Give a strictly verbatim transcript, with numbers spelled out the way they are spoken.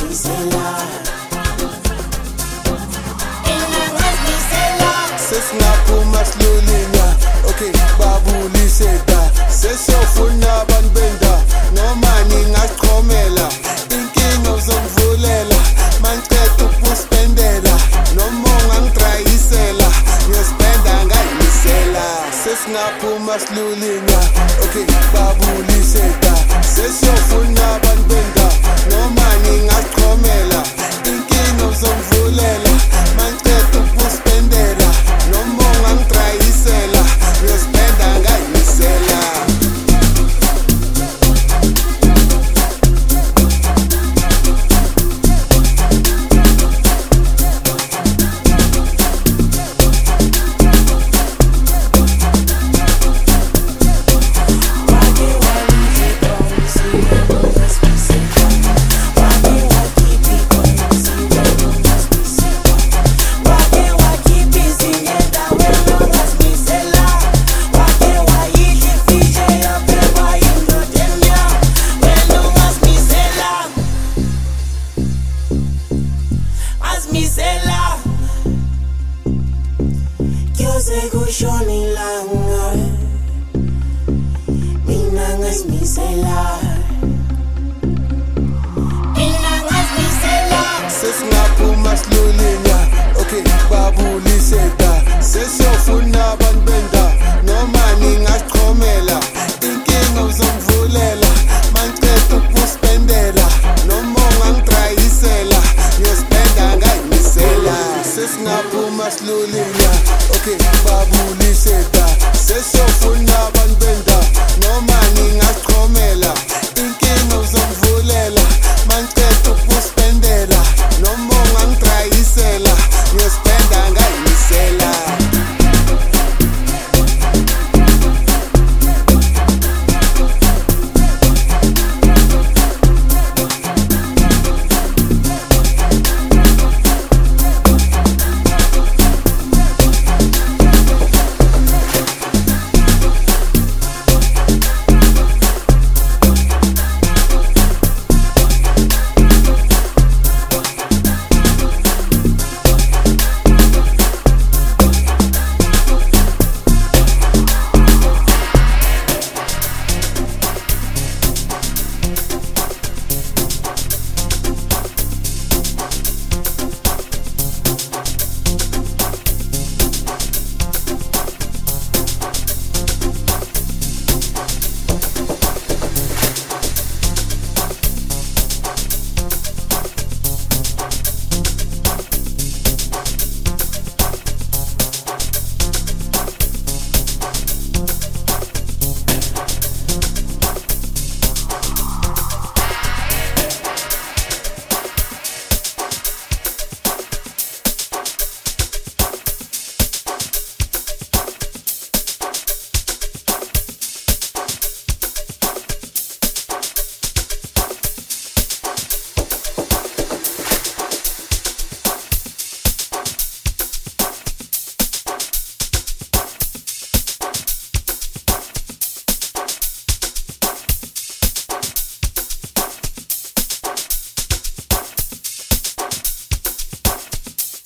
Sesingaphuma silulinya, okay babuliseka. Sesiyofuna abantu benda, noma ningasichomela. Inkinga uzongivulela, manceda ukuspendela. Noma ungangidrayisela, ngiyospenda ngayimisela. Sesingaphuma silulinya, okay babuliseka. Sesiyofuna abantu benda, noma ningasichomela. Inkinga uzongivulela, manceda ukuspendela. Noma ungangidrayisela, ngiyospenda ngayimisela. Misela Kyoze kushoni langa Mina ngas misela Mina ngas misela Sesingaphuma silulinya, okay babuliseka. Sesiyofuna abantu benda, noma ningasichomela. Inkinga uzongivulela, manceda ukuspendela. Noma ungangidrayisela, ngiyospenda ngayimisela. Sesingaphuma silulinya.